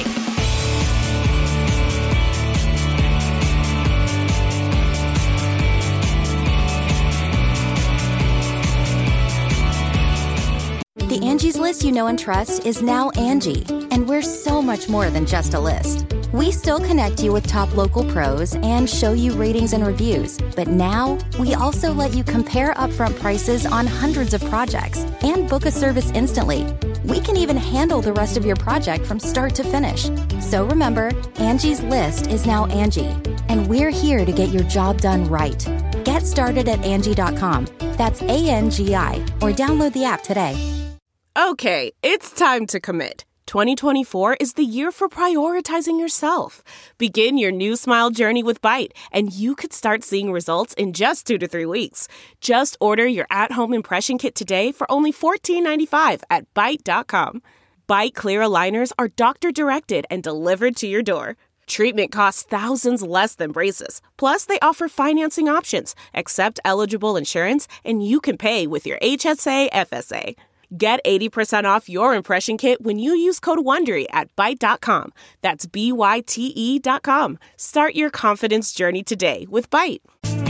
The Angie's List you know and trust is now Angie, and we're so much more than just a list. We still connect you with top local pros and show you ratings and reviews, but now we also let you compare upfront prices on hundreds of projects and book a service instantly. We can even handle the rest of your project from start to finish. So remember, Angie's List is now Angie, and we're here to get your job done right. Get started at Angie dot com. That's A N G I, or download the app today. Okay, it's time to commit. twenty twenty-four is the year for prioritizing yourself. Begin your new smile journey with Byte, and you could start seeing results in just two to three weeks. Just order your at-home impression kit today for only fourteen ninety-five at Byte dot com. Byte Clear aligners are doctor-directed and delivered to your door. Treatment costs thousands less than braces. Plus, they offer financing options, accept eligible insurance, and you can pay with your H S A F S A. Get eighty percent off your impression kit when you use code WONDERY at Byte dot com. That's B Y T E dot com. Start your confidence journey today with Byte.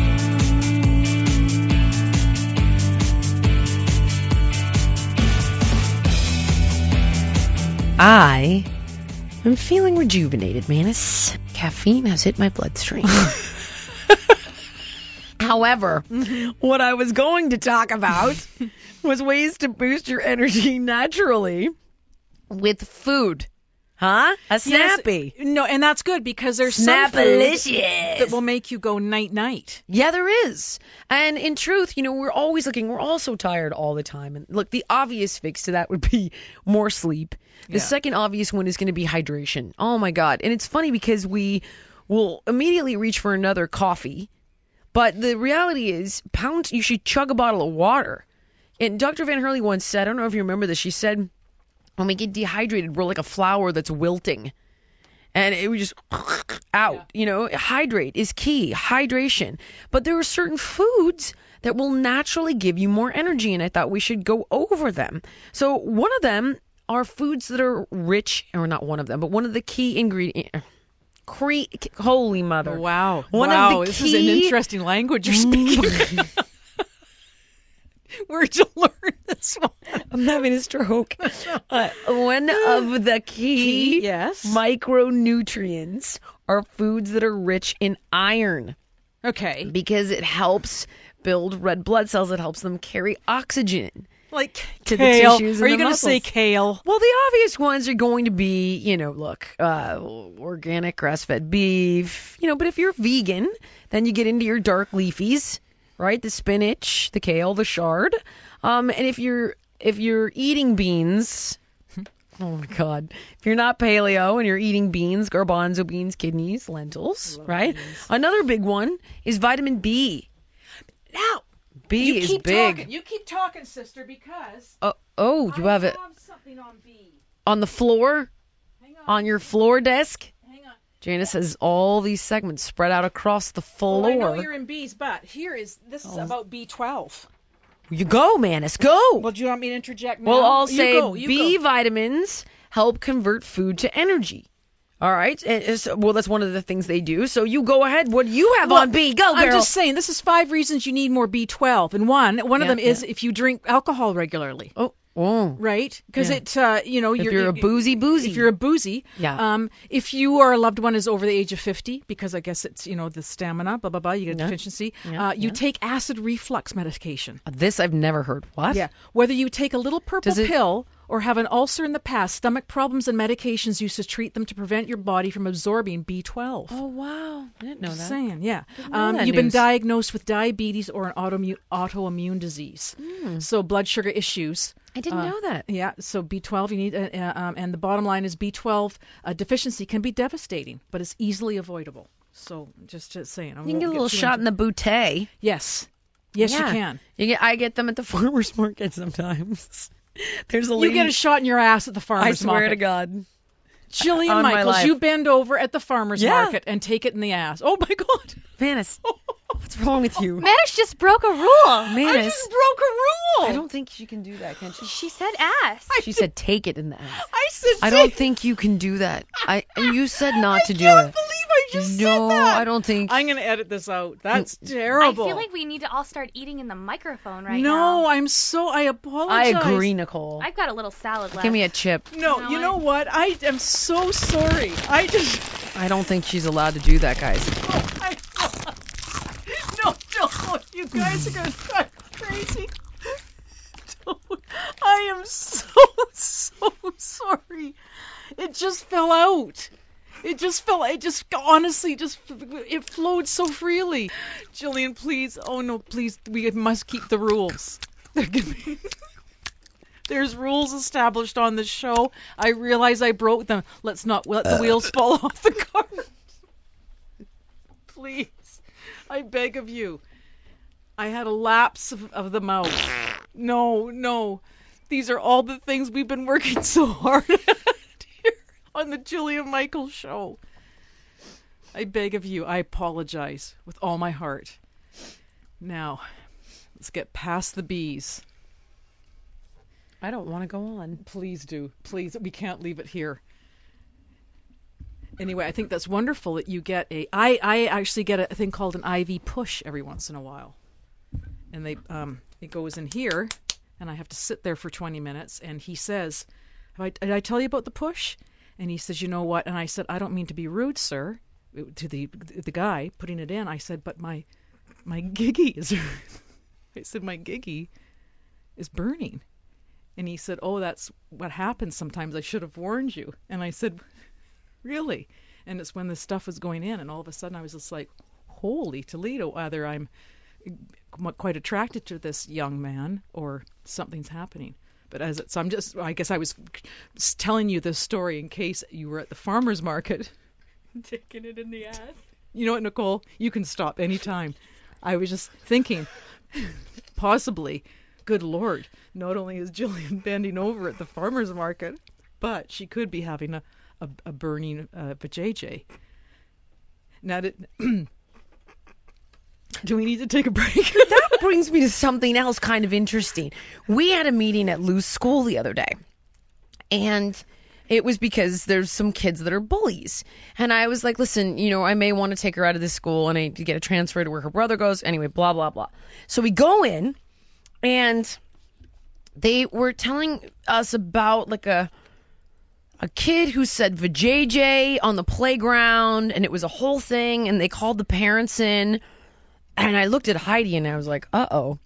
I am feeling rejuvenated, Manus. Caffeine has hit my bloodstream. However, what I was going to talk about was ways to boost your energy naturally with food. Huh? A Snappy. Yes, no, and that's good because there's some food Snappalicious. that will make you go night-night. Yeah, there is. And in truth, you know, we're always looking, we're all so tired all the time. And look, the obvious fix to that would be more sleep. The Yeah. second obvious one is going to be hydration. Oh my God. And it's funny because we will immediately reach for another coffee. But the reality is, pound, you should chug a bottle of water. And Doctor Van Hurley once said, I don't know if you remember this, she said, when we get dehydrated, we're like a flower that's wilting. And it would just out. Yeah. You know, hydrate is key. Hydration. But there are certain foods that will naturally give you more energy, and I thought we should go over them. So one of them are foods that are rich, or not one of them, but one of the key ingredients. Cre- holy mother. Oh, wow. One wow, of the this key... is an interesting language you're speaking. Where'd you learn this one? I'm having a stroke. Uh, one of the key, Key, yes. micronutrients are foods that are rich in iron Okay. because it helps build red blood cells. It helps them carry oxygen. Like To the kale. tissues and Are you the going to say muscles. kale? Well, the obvious ones are going to be, you know, look, uh, organic grass-fed beef, you know, but if you're vegan, then you get into your dark leafies, right? The spinach, the kale, the chard. Um, and if you're if you're eating beans, oh my God, if you're not paleo and you're eating beans, garbanzo beans, kidneys, lentils, right? beans. Another big one is vitamin B. Now, B you is keep big. talking. You keep talking, sister, because Oh, oh, you have I it have something on B. on the floor, Hang on. on your floor desk. Hang on. Janice has all these segments spread out across the Well, I know floor. you're in B's, but here is this is Oh. about B twelve. You go, Manus, go. Well, do you want me to interject now? Well, I'll You say go, you B go. vitamins help convert food to energy. All right. And it's, well, that's one of the things they do. So you go ahead. What do you have Well, on B? Go, girl. I'm just saying, this is five reasons you need more B twelve. And one, one of Yeah, them is yeah. if you drink alcohol regularly, Oh, oh. right? Because Yeah. it, uh, you know, If you're, you're a boozy boozy. If you're a boozy. Yeah. Um, if you or a loved one is over the age of fifty, because I guess it's, you know, the stamina, blah, blah, blah, you get a Yeah. deficiency, Yeah, uh, you yeah. take acid reflux medication. This I've never heard. What? Yeah. Whether you take a little purple Does it- pill or have an ulcer in the past, stomach problems and medications used to treat them to prevent your body from absorbing B twelve. Oh, wow. I didn't know Just that. saying, yeah. Didn't know Um, that you've been news. diagnosed with diabetes or an autoimmune, autoimmune disease. Hmm. So blood sugar issues. I didn't Uh, know that. Yeah, so B twelve you need, uh, uh, um, and the bottom line is B twelve uh, deficiency can be devastating, but it's easily avoidable. So just, just saying. I You can won't get a little too shot into- in the bootay. Yes. Yes, Yeah. you can. You get, I get them at the farmer's market sometimes. There's a You lady. get a shot in your ass at the farmer's I swear market. to God. Jillian on my Michaels, life. you bend over at the farmer's Yeah. market and take it in the ass. Oh my God. Manus, what's wrong with you? Manish just broke a rule. Manus. I just broke a rule. I don't think she can do that, can she? She said ass. She said take it in the ass. I said I don't think you can do that. I and you said not to do I can't it. believe I just no, said that. I don't think. I'm going to edit this out. That's I terrible. feel like we need to all start eating in the microphone right no, now. I'm so, I I apologize. agree, Nicole. I've got a little salad left. Give me a chip. No, No, you I- know what? I am so sorry. I just, I don't think she's allowed to do that, guys. I, no, no, you guys are going to drive crazy. Don't. I am so, so sorry. It just fell out. It just fell. It just honestly just it flowed so freely. Jillian, please. Oh no, please. We must keep the rules. There's rules established on this show. I realize I broke them. Let's not let the wheels fall off the cart. Please. I beg of you. I had a lapse of, of the mouth. No, no. These are all the things we've been working so hard at here on the Jillian Michaels show. I beg of you. I apologize with all my heart. Now, let's get past the bees. I don't want to go on. Please do. Please. We can't leave it here. Anyway, I think that's wonderful that you get a... I, I actually get a thing called an I V push every once in a while. And they um it goes in here, and I have to sit there for twenty minutes, and he says, Have I, did I tell you about the push? And he says, you know what? And I said, I don't mean to be rude, sir, to the the guy putting it in. I said, but my my giggy is. I said, my giggy is burning. And he said, oh, that's what happens sometimes. I should have warned you. And I said, really? And it's when the stuff was going in, and all of a sudden I was just like, holy Toledo, either I'm quite attracted to this young man or something's happening. But as it, so I'm just, I guess I was telling you this story in case you were at the farmer's market. Taking it in the ass. You know what, Nicole? You can stop anytime. I was just thinking, possibly, good Lord, not only is Jillian bending over at the farmer's market, but she could be having a, a, a burning uh, vajayjay. Now, did, do we need to take a break? That brings me to something else kind of interesting. We had a meeting at Lou's school the other day, and it was because there's some kids that are bullies. And I was like, listen, you know, I may want to take her out of this school and I need to get a transfer to where her brother goes. Anyway, blah, blah, blah. So we go in, and they were telling us about like a a kid who said vajayjay on the playground, and it was a whole thing, and they called the parents in. And I looked at Heidi and I was like, uh-oh.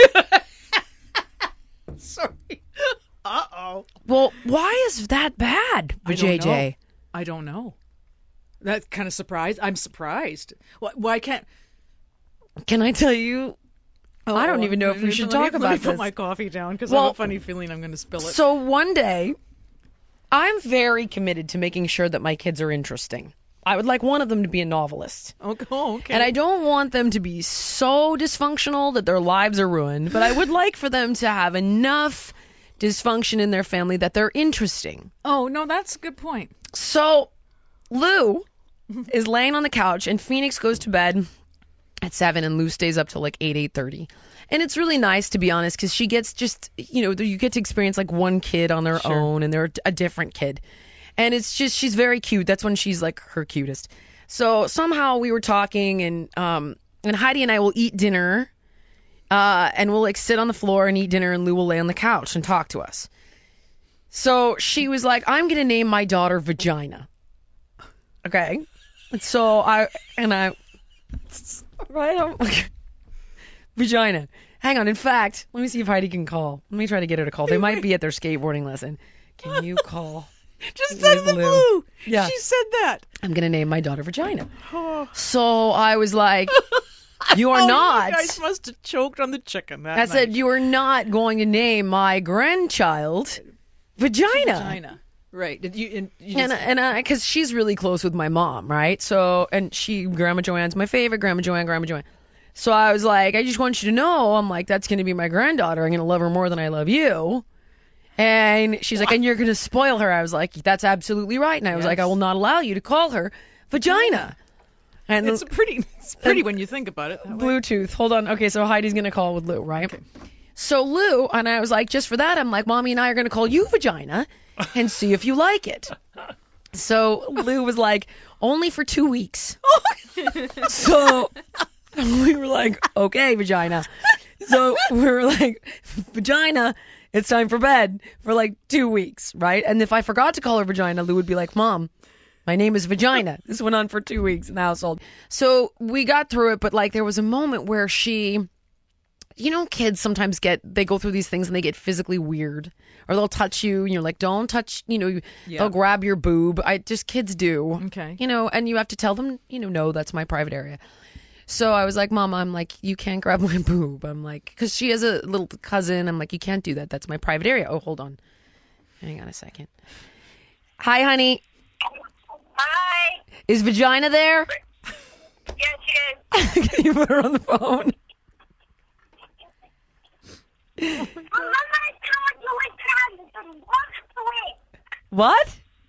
Sorry. Uh-oh. Well, why is that bad, vajayjay? I don't know. That's kind of surprised. I'm surprised. Why, why can't... Can I tell you? Oh, I don't even know if we should talk me, about let me this. put my coffee down because Well, I have a funny feeling I'm going to spill it. So one day, I'm very committed to making sure that my kids are interesting. I would like one of them to be a novelist. Okay. Oh, okay. And I don't want them to be so dysfunctional that their lives are ruined, but I would like for them to have enough dysfunction in their family that they're interesting. Oh, no, that's a good point. So Lou is laying on the couch, and Phoenix goes to bed at seven, and Lou stays up till like eight, eight thirty. And it's really nice, to be honest, because she gets just, you know, you get to experience like one kid on their Sure. own, and they're a different kid. And it's just, she's very cute. That's when she's like her cutest. So somehow we were talking, and um, and Heidi and I will eat dinner, uh, and we'll like sit on the floor and eat dinner, and Lou will lay on the couch and talk to us. So she was like, I'm going to name my daughter Vagina. Okay. So I, and I, right? I'm like, Vagina. Hang on. In fact, let me see if Heidi can call. Let me try to get her to call. They might be at their skateboarding lesson. Can you call? Just said with the Lou? blue. Yeah. She said that. I'm going to name my daughter Vagina. Oh. So I was like, you are Oh, not. You guys must have choked on the chicken that I said, night. you are not going to name my grandchild Vagina. Vagina. Right. Did you, and you And just, and I, because she's really close with my mom, right? So, and she, Grandma Joanne's my favorite, Grandma Joanne, Grandma Joanne. So I was like, I just want you to know, I'm like, that's going to be my granddaughter. I'm going to love her more than I love you. And she's like, and you're going to spoil her. I was like, that's absolutely right. And I was Yes. like, I will not allow you to call her Vagina. And it's pretty, it's pretty when you think about it. That way. Bluetooth. Hold on. Okay, so Heidi's going to call with Lou, right? So Lou, and I was like, just for that, I'm like, Mommy and I are going to call you Vagina and see if you like it. So Lou was like, only for two weeks. So we were like, okay, Vagina. So we were like, Vagina, it's time for bed for like two weeks, right? And if I forgot to call her Vagina, Lou would be like, Mom, my name is Vagina. This went on for two weeks in the household. So we got through it, but like there was a moment where she, you know, kids sometimes get, they go through these things and they get physically weird. Or they'll touch you and you're like, don't touch, you know, Yeah. they'll grab your boob. I just, kids do. Okay. You know, and you have to tell them, you know, no, that's my private area. So I was like, Mom, I'm like, you can't grab my boob. I'm like, because she has a little cousin. I'm like, you can't do that. That's my private area. Oh, hold on. Hang on a second. Hi, honey. Hi. Is Vagina there? Yes, she is. Can you put her on the phone? What?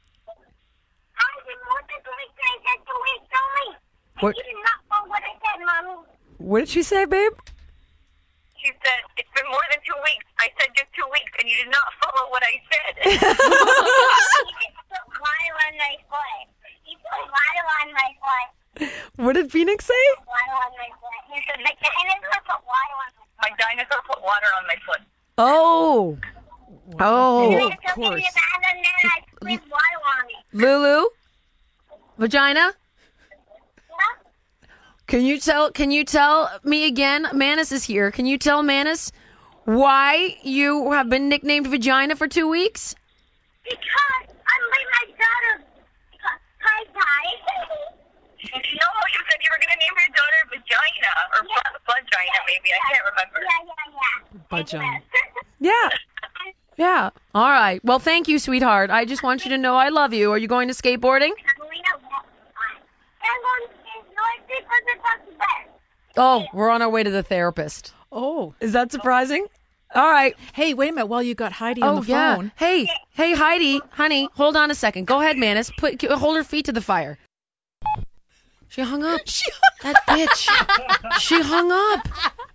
What? You did not follow what I said, Mommy. What did she say, babe? She said, it's been more than two weeks. I said just two weeks, and you did not follow what I said. You just put water on my foot. You put water on my foot. What did Phoenix say? Water on my foot. You said, my dinosaur put water on my foot. My dinosaur put water on my foot. Oh. Oh. And I took it in the bath, and then I sprinkled water on me. Lulu? Vagina? Yeah? Can you tell? Can you tell me again? Manus is here. Can you tell Manus why you have been nicknamed Vagina for two weeks? Because I'm with my daughter, Kai Kai. No, you said you were going to name your daughter Vagina, or Vagina maybe, I can't remember. Yeah, yeah, yeah. Vagina. Yeah. Yeah. All right. Well, thank you, sweetheart. I just want you to know I love you. Are you going to skateboarding? Oh, we're on our way to the therapist. Oh. Is that surprising? All right. Hey, wait a minute. While you got Heidi Oh, on the yeah. phone. Hey, hey, Heidi, honey, hold on a second. Go ahead, Manus. Put, hold her feet to the fire. She hung up. She That bitch. She hung up.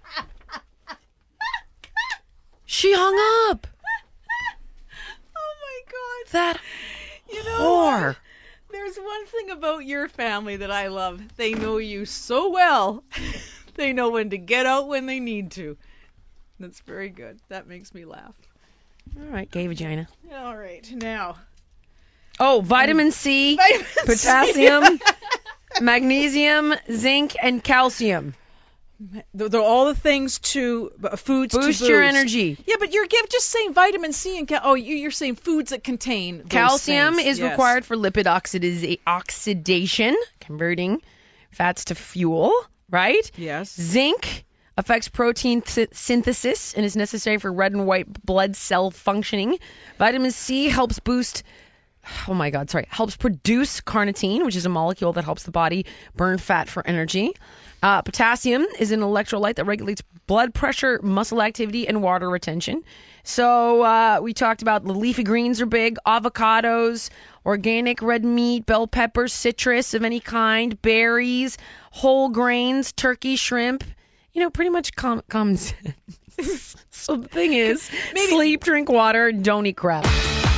She hung up. Oh my God. That You know whore. what? There's one thing about your family that I love. They know you so well. They know when to get out when they need to. That's very good. That makes me laugh. All right, gay vagina. All right, now. Oh, vitamin C, Vitamin C. potassium, magnesium, zinc, and calcium. They're they're all the things to uh, foods to Boost boost your energy. Yeah, but you're give, just saying vitamin C and cal- oh, you, you're saying foods that contain those Calcium things. is Yes. required for lipid oxidiz- oxidation, converting fats to fuel, right? Yes. Zinc affects protein th- synthesis and is necessary for red and white blood cell functioning. Vitamin C helps boost, oh my God, sorry, helps produce carnitine, which is a molecule that helps the body burn fat for energy. Uh, potassium is an electrolyte that regulates blood pressure, muscle activity, and water retention. So uh, we talked about the leafy greens are big, avocados, organic red meat, bell peppers, citrus of any kind, berries, whole grains, turkey, shrimp. You know, pretty much com- comes. So the thing is, Maybe- sleep, drink water, don't eat crap.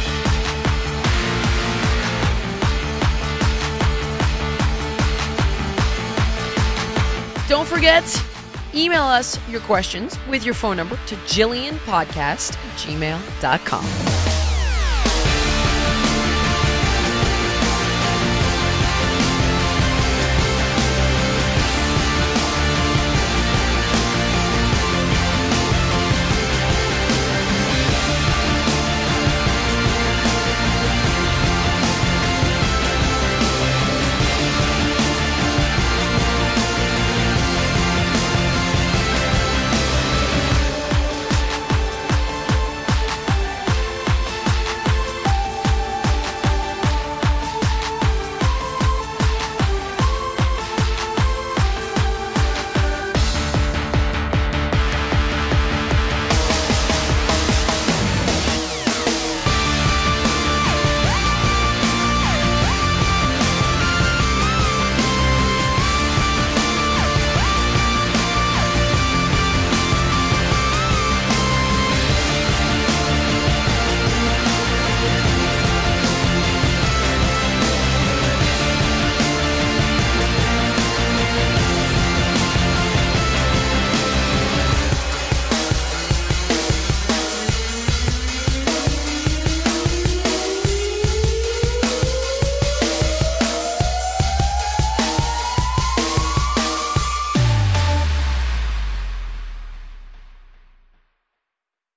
Don't forget, email us your questions with your phone number to jillian podcast at gmail dot com.